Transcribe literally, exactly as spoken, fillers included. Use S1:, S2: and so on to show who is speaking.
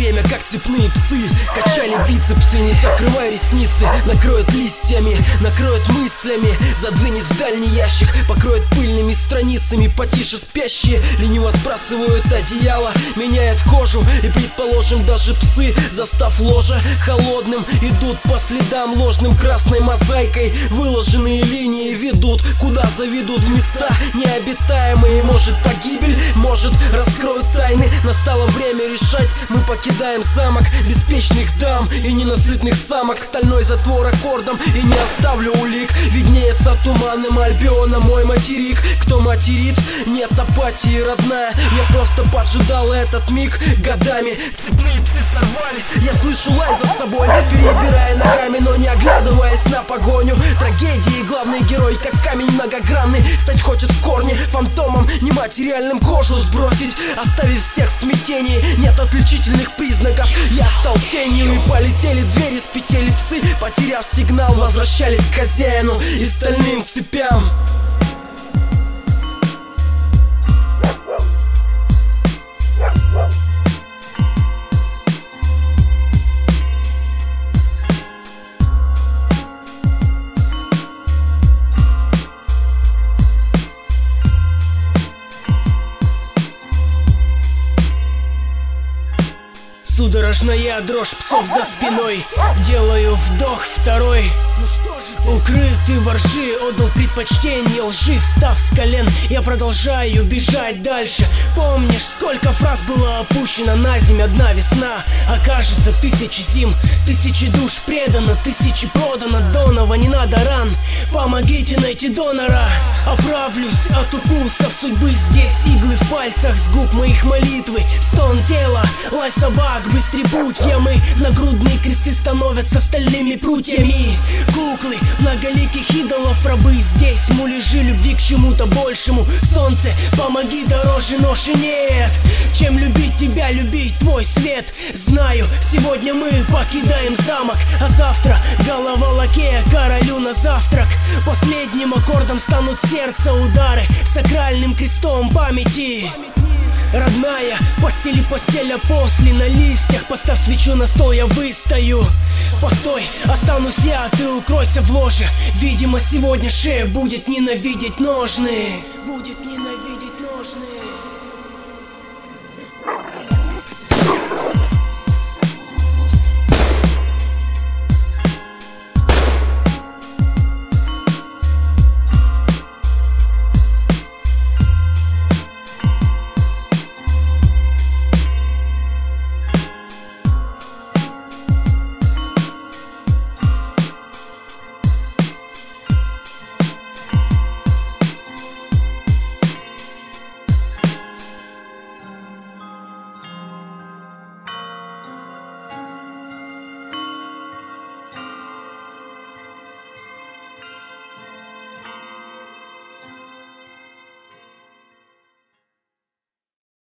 S1: время, как цепные псы, качали бицепсы. Не закрывай ресницы, накроет листьями, накроет мыслями. Задвинет в дальний ящик, покроет пыльными страницами. Потише спящие лениво сбрасывают одеяло, меняет кожу. И предположим, даже псы, застав ложе холодным, идут по следам ложным. Красной мозаикой выложенные линии ведут, куда заведут, в места необитаемые. Может погибель, может раскроют тайны. Настало время решать, мы покидаем замок беспечных дам и ненасытных самок. Стальной затвор аккордом, и не оставлю улик. Виднеется туманным Альбиона мой материк. Кто материт? Нет апатии, родная. Я просто поджидал этот миг годами. Цепные псы сорвались, я слышу лай за собой, перебирая ногами, но не оглядываясь на погоню. Трагедии главный герой, как камень многогранный. Стать хочет в корне фантомом нематериальным, кожу сбросить, оставив всех в смятении. Нет отличительных признаков, я стал тенью. И полетели двери, спетели псы, потеряв сигнал, возвращались к хозяину и стальным цепям. Судорожная дрожь псов за спиной. Делаю вдох второй. Укрытый воржи отдал предпочтение лжи. Встав с колен, я продолжаю бежать дальше. Помнишь, сколько фраз было опущено на землю? Одна весна окажется тысячи зим, тысячи душ предано, тысячи продано. Донова, не надо ран, помогите найти донора. Оправлюсь от укусов судьбы. Здесь иглы в пальцах, с губ моих молитвы. Стон тела, лай собак, быстрый путь. Ямы, нагрудные кресты становятся стальными прутьями. Куклы, многоликих идолов, рабы. Здесь муляжи любви к чему-то большему. Солнце, помоги, дороже ноши нет. Чем любить тебя, любить твой свет. Знаю, сегодня мы покидаем замок, а завтра голова лакея королю на завтрак. Последним аккордом станут сердца удары, сакральным крестом памяти. Родная, постели постель, а после на листьях поставь свечу на стол, я выстою. Постой, останусь я, ты укройся в ложе. Видимо, сегодня шея будет ненавидеть ножны. Будет ненавидеть.